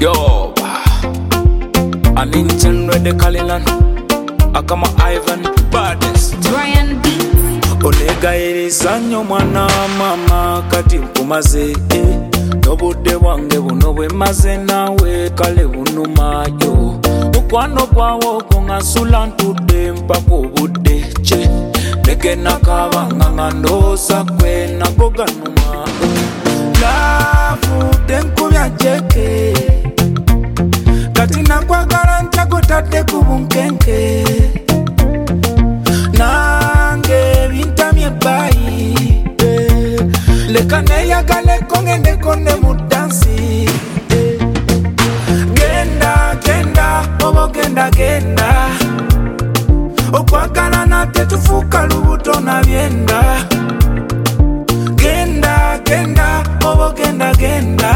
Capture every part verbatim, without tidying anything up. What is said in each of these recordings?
Yo, an intern with the Kalilan, Akama Ivan, baddest Brian Beats. Olega erizanyo mwana mama kati nkumaze eh. Nobudde wange buno bwe maze nawe kale bunumayo. Mukwano gwawo gongasula ntudde mpaka obudde kye. Leke nakabanga nga ndoosa gwe nago ganuma. Laavu tenkubya jeke kati nakwagala nkyagotadde ku bunkenke. Nange bintamye bayi eh. Leka neyagaleko ngendeko ne mu dansi eh. Genda genda obo genda genda okwagala nate tufuuka lubuto na byenda. Genda genda obo genda genda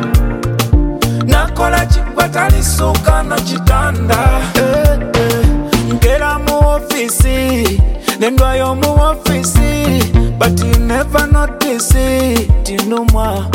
nakola kikwatalisuuka na kitanda eh, eh. Nkera mu office nendwayo mu office but you never notice tinumwa.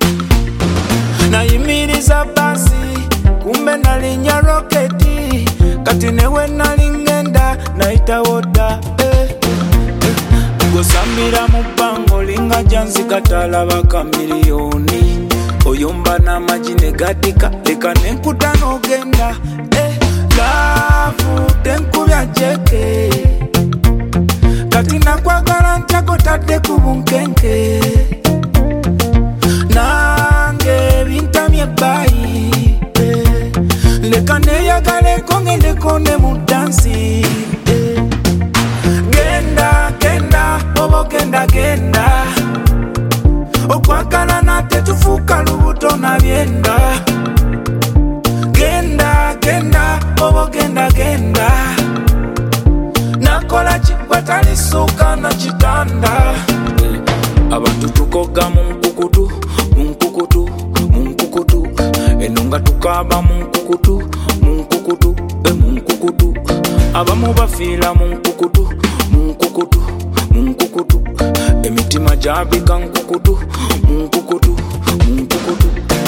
Nayimiriza basi kumbe nalinya roketi kati newe nalingenda naita woda eh. Gosambira mu bango linga jansi katalaba ka miliyoni. Oyomba na maji negatika leka nenkuta nogenda eh. Laavu tenkubya jeke kati nakwagala nkyagotadde ku bunkenke. Nange bintamye bayi eh. Leka neyagaleko ngendeko ne mu dansi eh. Genda genda obo genda genda okwagala nate tufuuka lubuto na byenda. Genda genda obo genda genda nakola kikwatalisuuka na kitanda eh. Abantu tukoga mu nkukutu mu nkukutu mu nkukutu eno nga tukaba mu nkukutu mu nkukutu eh, mu nkukutu abamu bafiira mu nkukutu mu nkukutu mu nkukutu emitima gyabika nkukutu mu nkukutu mu nkukutu.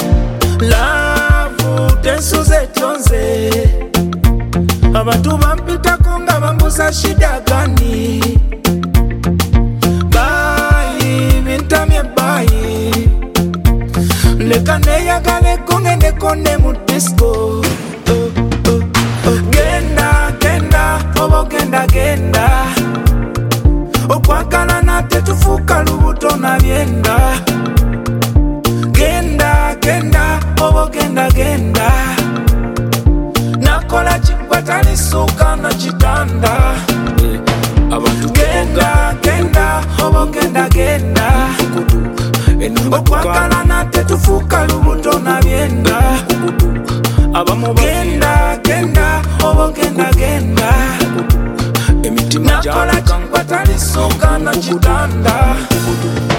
Laavu tensuze tonze abantu bampitako nga bambuza shida gani. Bayi bintamye bayi leka neyagaleko ngendeko ne mu disco oh, oh, oh. Genda genda obo genda genda okwagala nate tufuuka lubuto na byenda. Genda genda obo genda genda nakola kikwatalisuuka na kitanda eh. Abantu genda genda obo genda genda okwagala nate tufuuka lubuto na byenda. Abamu genda genda obo genda genda emitima nakola kikwatalisuuka na kitanda.